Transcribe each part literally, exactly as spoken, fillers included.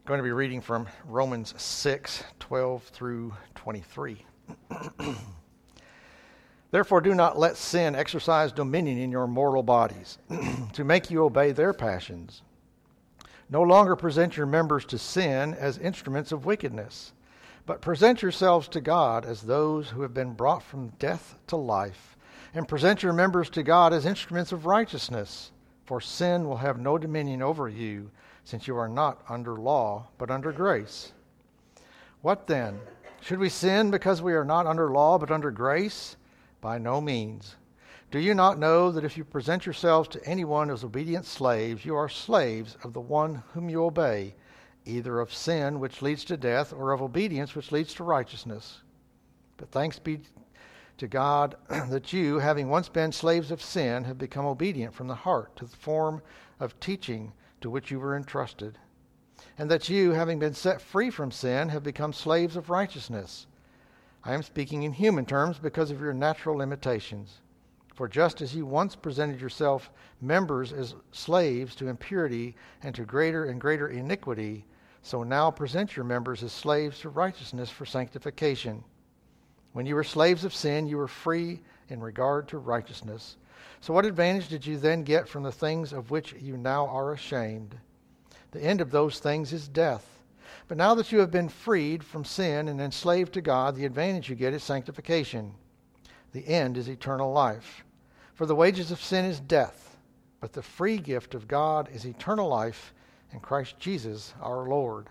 going to be reading from Romans six, twelve through twenty-three. Therefore, do not let sin exercise dominion in your mortal bodies, to make you obey their passions. No longer present your members to sin as instruments of wickedness, but present yourselves to God as those who have been brought from death to life, and present your members to God as instruments of righteousness. For sin will have no dominion over you, since you are not under law, but under grace. What then? Should we sin because we are not under law, but under grace? By no means. Do you not know that if you present yourselves to anyone as obedient slaves, you are slaves of the one whom you obey, either of sin, which leads to death, or of obedience, which leads to righteousness? But thanks be to God that you, having once been slaves of sin, have become obedient from the heart to the form of teaching to which you were entrusted, and that you, having been set free from sin, have become slaves of righteousness. I am speaking in human terms because of your natural limitations. For just as you once presented yourself members as slaves to impurity and to greater and greater iniquity, so now present your members as slaves to righteousness for sanctification. When you were slaves of sin, you were free in regard to righteousness. So what advantage did you then get from the things of which you now are ashamed? The end of those things is death. But now that you have been freed from sin and enslaved to God, the advantage you get is sanctification. The end is eternal life. For the wages of sin is death, but the free gift of God is eternal life in Christ Jesus our Lord.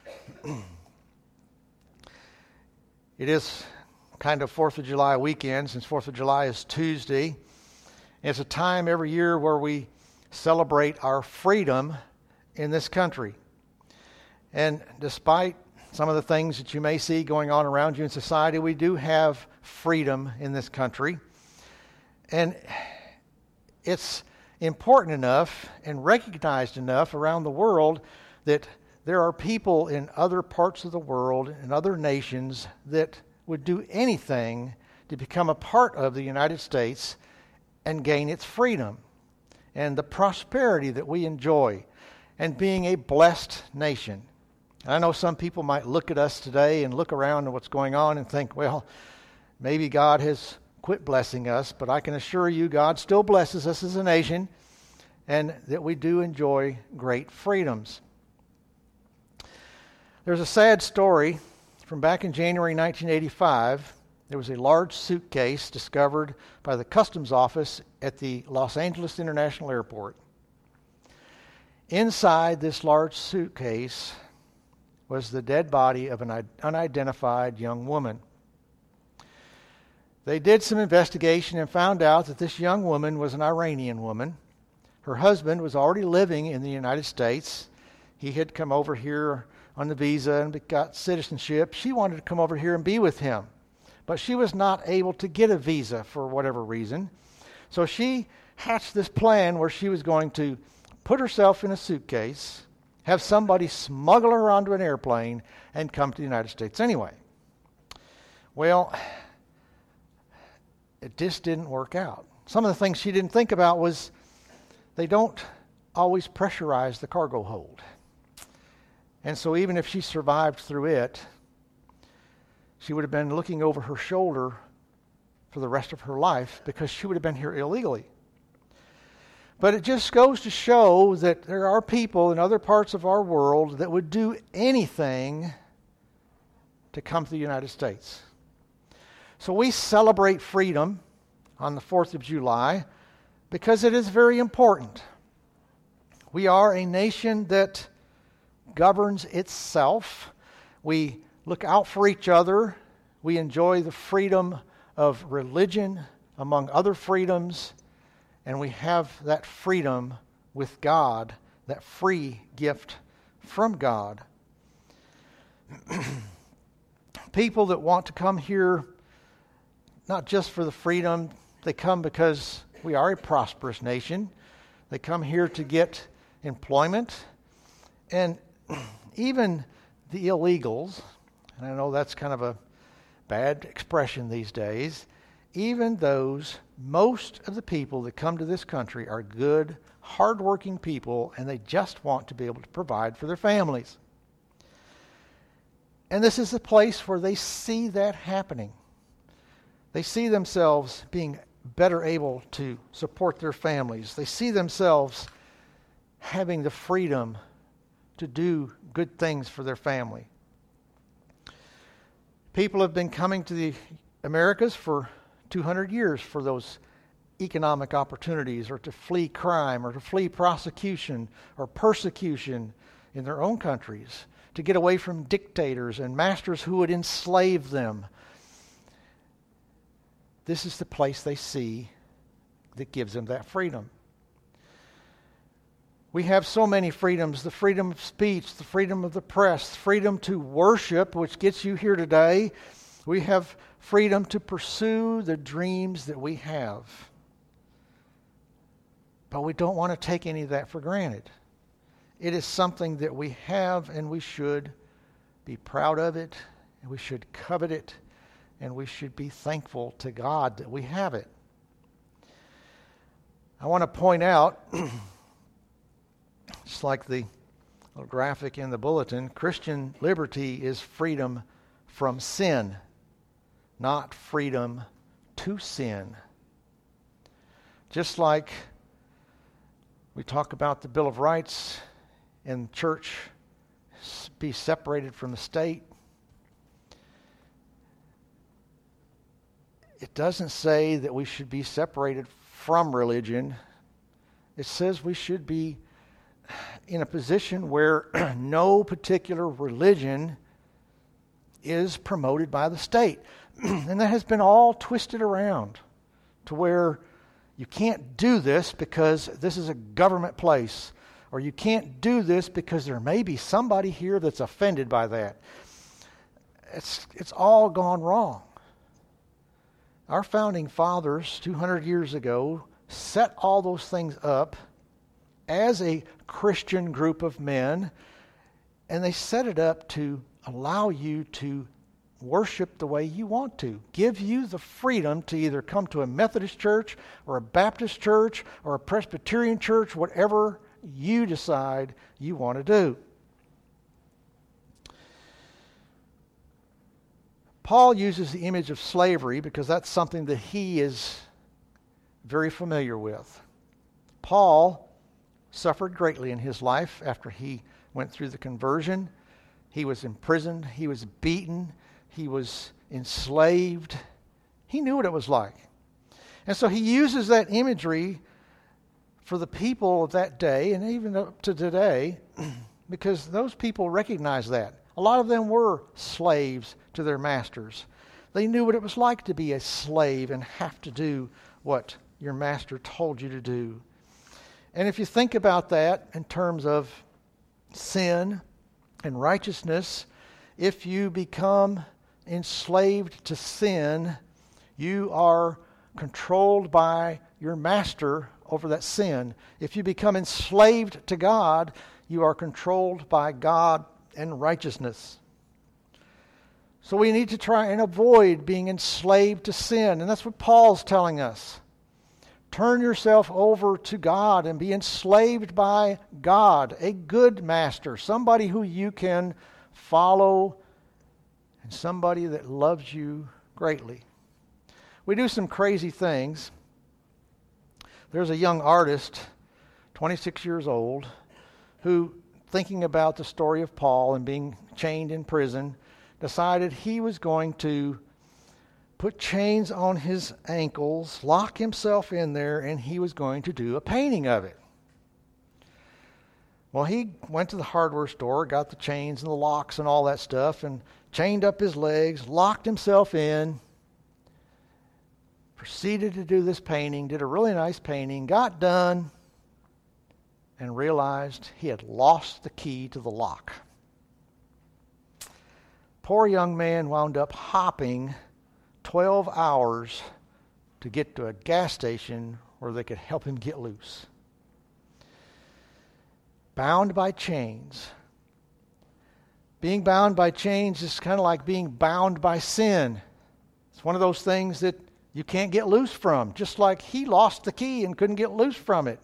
It is kind of fourth of July weekend, since fourth of July is Tuesday. It's a time every year where we celebrate our freedom in this country. And despite some of the things that you may see going on around you in society, we do have freedom in this country. And it's important enough and recognized enough around the world that there are people in other parts of the world, in other nations, that would do anything to become a part of the United States and gain its freedom and the prosperity that we enjoy and being a blessed nation. I know some people might look at us today and look around at what's going on and think, well, maybe God has quit blessing us, but I can assure you God still blesses us as a nation and that we do enjoy great freedoms. There's a sad story from back in January nineteen eighty-five. There was a large suitcase discovered by the customs office at the Los Angeles International Airport. Inside this large suitcase was the dead body of an unidentified young woman. They did some investigation and found out that this young woman was an Iranian woman. Her husband was already living in the United States. He had come over here on the visa and got citizenship. She wanted to come over here and be with him, but she was not able to get a visa for whatever reason. So she hatched this plan where she was going to put herself in a suitcase, have somebody smuggle her onto an airplane, and come to the United States anyway. Well, it just didn't work out. Some of the things she didn't think about was they don't always pressurize the cargo hold. And so even if she survived through it, she would have been looking over her shoulder for the rest of her life because she would have been here illegally. But it just goes to show that there are people in other parts of our world that would do anything to come to the United States. So we celebrate freedom on the fourth of July because it is very important. We are a nation that governs itself. We look out for each other. We enjoy the freedom of religion among other freedoms. And we have that freedom with God, that free gift from God. People that want to come here, not just for the freedom, they come because we are a prosperous nation. They come here to get employment. And even the illegals, and I know that's kind of a bad expression these days, even those, most of the people that come to this country are good, hardworking people, and they just want to be able to provide for their families. And this is a place where they see that happening. They see themselves being better able to support their families. They see themselves having the freedom to do good things for their family. People have been coming to the Americas for two hundred years for those economic opportunities, or to flee crime, or to flee prosecution or persecution in their own countries, to get away from dictators and masters who would enslave them. This is the place they see that gives them that freedom. We have so many freedoms: the freedom of speech, the freedom of the press, freedom to worship, which gets you here today. We have freedom to pursue the dreams that we have. But we don't want to take any of that for granted. It is something that we have, and we should be proud of it, and we should covet it, and we should be thankful to God that we have it. I want to point out, just like the little graphic in the bulletin, Christian liberty is freedom from sin, not freedom to sin. Just like we talk about the Bill of Rights and church be separated from the state, it doesn't say that we should be separated from religion. It says we should be in a position where no particular religion is promoted by the state. And that has been all twisted around to where you can't do this because this is a government place, or you can't do this because there may be somebody here that's offended by that. It's, it's all gone wrong. Our founding fathers, two hundred years ago, set all those things up as a Christian group of men, and they set it up to allow you to worship the way you want to, give you the freedom to either come to a Methodist church or a Baptist church or a Presbyterian church, whatever you decide you want to do. Paul uses the image of slavery because that's something that he is very familiar with. Paul suffered greatly in his life after he went through the conversion. He was imprisoned, he was beaten, he was enslaved. He knew what it was like. And so he uses that imagery for the people of that day and even up to today because those people recognize that. A lot of them were slaves to their masters. They knew what it was like to be a slave and have to do what your master told you to do. And if you think about that in terms of sin and righteousness, if you become enslaved to sin, you are controlled by your master over that sin. If you become enslaved to God, you are controlled by God and righteousness. So we need to try and avoid being enslaved to sin. And that's what Paul's telling us. Turn yourself over to God and be enslaved by God, a good master, somebody who you can follow and somebody that loves you greatly. We do some crazy things. There's a young artist, twenty-six years old, who, thinking about the story of Paul and being chained in prison, decided he was going to put chains on his ankles, lock himself in there, and he was going to do a painting of it. Well, he went to the hardware store, got the chains and the locks and all that stuff, and chained up his legs, locked himself in, proceeded to do this painting, did a really nice painting, got done, and realized he had lost the key to the lock. Poor young man wound up hopping twelve hours to get to a gas station where they could help him get loose. Bound by chains. Being bound by chains is kind of like being bound by sin. It's one of those things that you can't get loose from, just like he lost the key and couldn't get loose from it.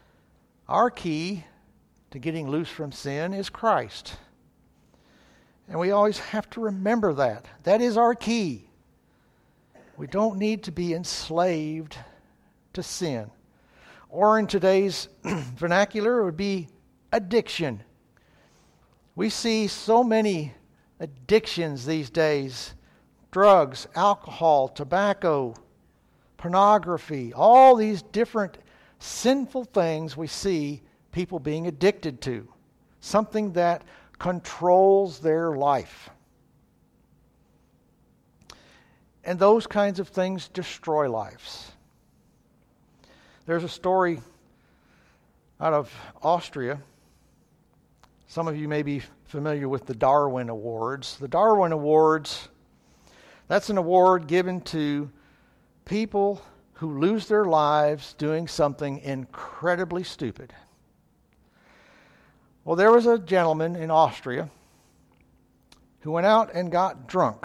Our key to getting loose from sin is Christ. And we always have to remember that. That is our key. We don't need to be enslaved to sin. Or in today's vernacular, it would be addiction. We see so many addictions these days. Drugs, alcohol, tobacco, pornography, all these different sinful things we see people being addicted to. Something that controls their life. And those kinds of things destroy lives. There's a story out of Austria. Some of you may be familiar with the Darwin Awards. The Darwin Awards, that's an award given to people who lose their lives doing something incredibly stupid. Well, there was a gentleman in Austria who went out and got drunk.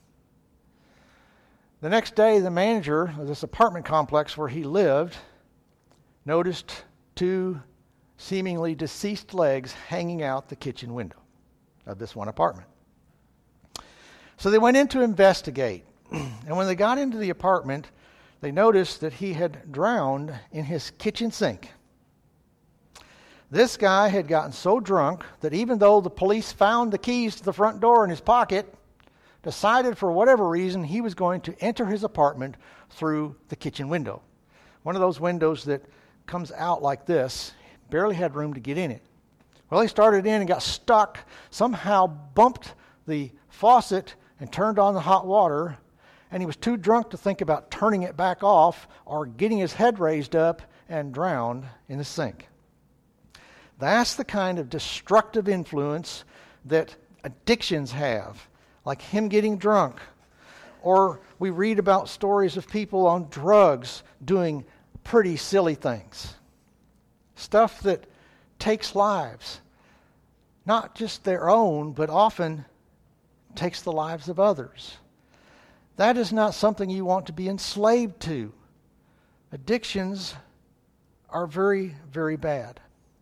The next day, the manager of this apartment complex where he lived noticed two seemingly deceased legs hanging out the kitchen window of this one apartment. So they went in to investigate. And when they got into the apartment, they noticed that he had drowned in his kitchen sink. This guy had gotten so drunk that even though the police found the keys to the front door in his pocket, decided for whatever reason he was going to enter his apartment through the kitchen window. One of those windows that comes out like this, barely had room to get in it. Well, he started in and got stuck, somehow bumped the faucet and turned on the hot water, and he was too drunk to think about turning it back off or getting his head raised up and drowned in the sink. That's the kind of destructive influence that addictions have, like him getting drunk. Or we read about stories of people on drugs doing pretty silly things. Stuff that takes lives. Not just their own, but often takes the lives of others. That is not something you want to be enslaved to. Addictions are very, very bad.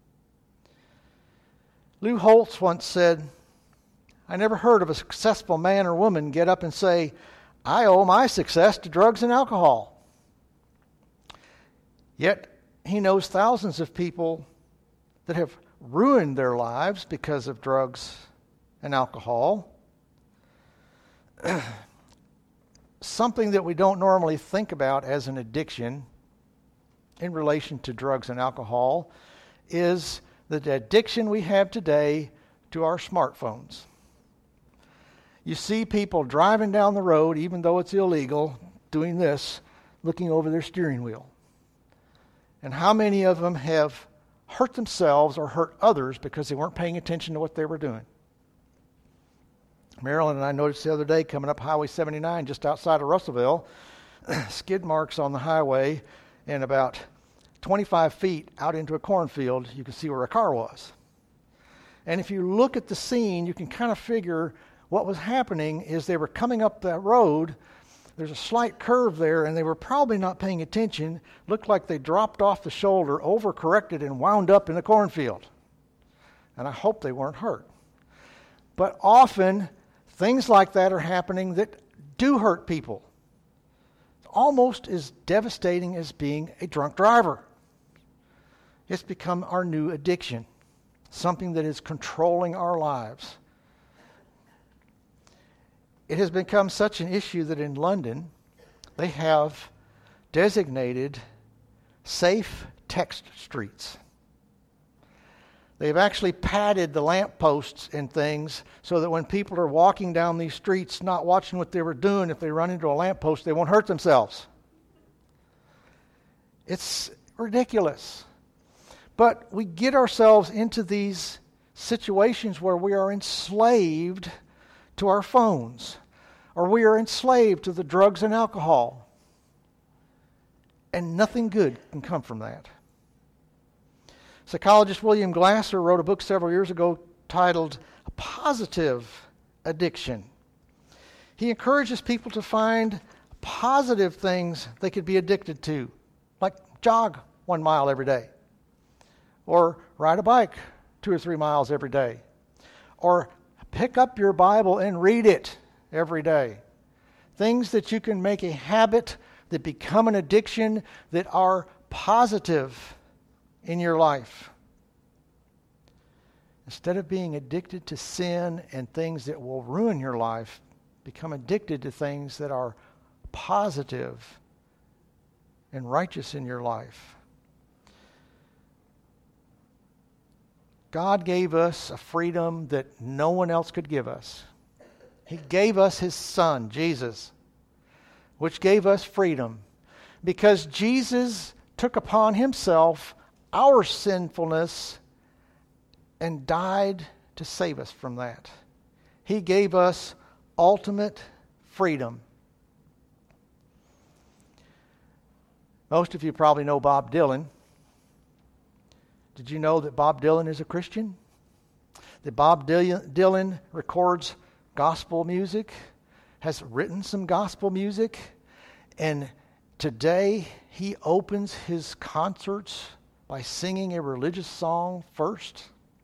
Lou Holtz once said, "I never heard of a successful man or woman get up and say, 'I owe my success to drugs and alcohol.'" Yet he knows thousands of people that have ruined their lives because of drugs and alcohol. Something that we don't normally think about as an addiction in relation to drugs and alcohol is the addiction we have today to our smartphones. You see people driving down the road, even though it's illegal, doing this, looking over their steering wheel. And how many of them have hurt themselves or hurt others because they weren't paying attention to what they were doing? Marilyn and I noticed the other day coming up Highway seventy-nine just outside of Russellville, skid marks on the highway, and about twenty-five feet out into a cornfield, you can see where a car was. And if you look at the scene, you can kind of figure what was happening is they were coming up that road. There's a slight curve there, and they were probably not paying attention. Looked like they dropped off the shoulder, overcorrected, and wound up in the cornfield. And I hope they weren't hurt. But often, things like that are happening that do hurt people. Almost as devastating as being a drunk driver. It's become our new addiction, something that is controlling our lives. It has become such an issue that in London, they have designated safe text streets. They've actually padded the lampposts and things so that when people are walking down these streets, not watching what they were doing, if they run into a lamppost, they won't hurt themselves. It's ridiculous. But we get ourselves into these situations where we are enslaved to our phones, or we are enslaved to the drugs and alcohol. And nothing good can come from that. Psychologist William Glasser wrote a book several years ago titled Positive Addiction. He encourages people to find positive things they could be addicted to, like jog one mile every day, or ride a bike two or three miles every day, or pick up your Bible and read it every day. Things that you can make a habit, that become an addiction, that are positive in your life. Instead of being addicted to sin and things that will ruin your life, become addicted to things that are positive and righteous in your life. God gave us a freedom that no one else could give us. He gave us His Son, Jesus, which gave us freedom. Because Jesus took upon Himself our sinfulness and died to save us from that. He gave us ultimate freedom. Most of you probably know Bob Dylan. Did you know that Bob Dylan is a Christian? That Bob Dylan records gospel music, has written some gospel music, and today he opens his concerts by singing a religious song first.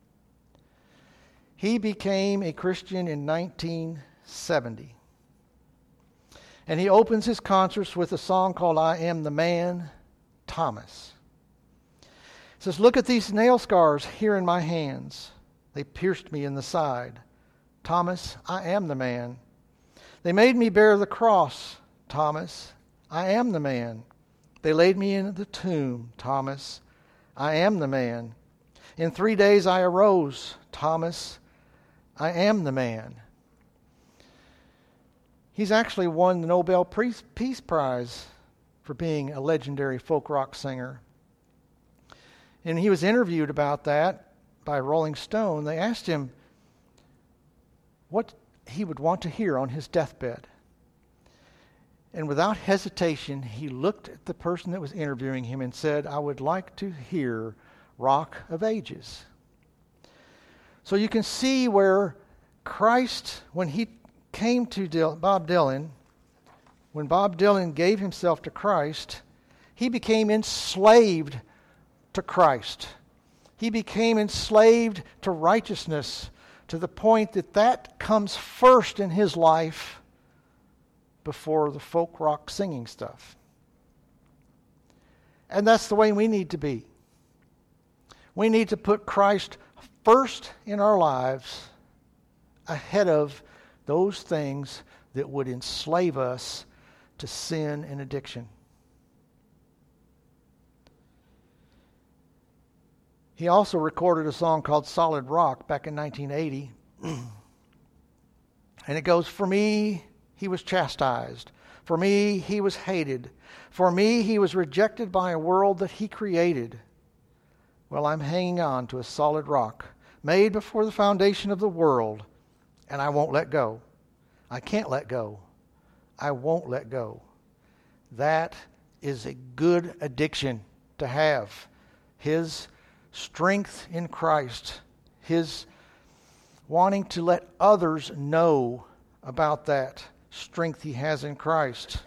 He became a Christian in nineteen seventy. And he opens his concerts with a song called I Am the Man, Thomas. He says, look at these nail scars here in my hands. They pierced me in the side. Thomas, I am the man. They made me bear the cross. Thomas, I am the man. They laid me in the tomb. Thomas, I am the man. In three days I arose. Thomas, I am the man. He's actually won the Nobel Peace Prize for being a legendary folk rock singer. And he was interviewed about that by Rolling Stone. They asked him what he would want to hear on his deathbed. And without hesitation, he looked at the person that was interviewing him and said, I would like to hear Rock of Ages. So you can see where Christ, when he came to Dil- Bob Dylan, when Bob Dylan gave himself to Christ, he became enslaved to Christ. He became enslaved to righteousness to the point that that comes first in his life before the folk rock singing stuff. And that's the way we need to be. We need to put Christ first in our lives ahead of those things that would enslave us to sin and addiction. He also recorded a song called Solid Rock back in nineteen eighty. And it goes, for me, he was chastised. For me, he was hated. For me, he was rejected by a world that he created. Well, I'm hanging on to a solid rock, made before the foundation of the world, and I won't let go. I can't let go. I won't let go. That is a good addiction to have. His strength in Christ, his wanting to let others know about that strength he has in Christ.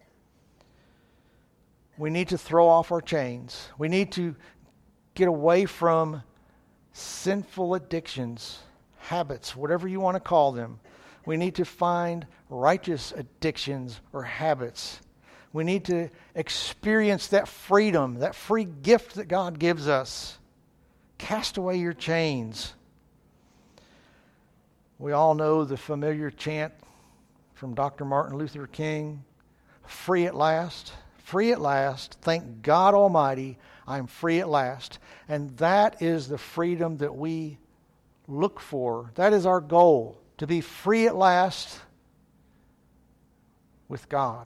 We need to throw off our chains. We need to get away from sinful addictions, habits, whatever you want to call them. We need to find righteous addictions or habits. We need to experience that freedom, that free gift that God gives us. Cast away your chains. We all know the familiar chant from Doctor Martin Luther King, free at last, free at last, thank God Almighty, I'm free at last. And that is the freedom that we look for. That is our goal, to be free at last with God.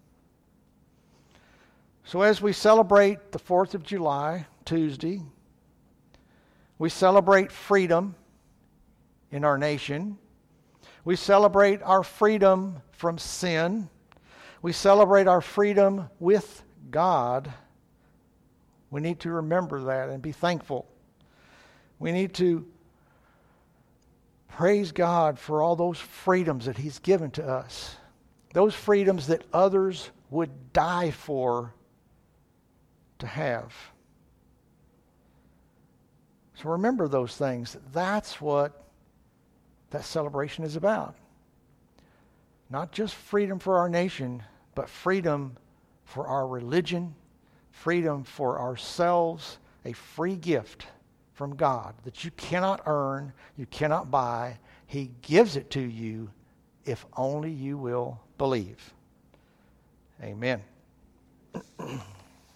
So as we celebrate the fourth of July, Tuesday, we celebrate freedom in our nation. We celebrate our freedom from sin. We celebrate our freedom with God. We need to remember that and be thankful. We need to praise God for all those freedoms that He's given to us. Those freedoms that others would die for to have. So remember those things. That's what that celebration is about. Not just freedom for our nation, but freedom for our religion, freedom for ourselves, a free gift from God that you cannot earn, you cannot buy. He gives it to you if only you will believe. Amen.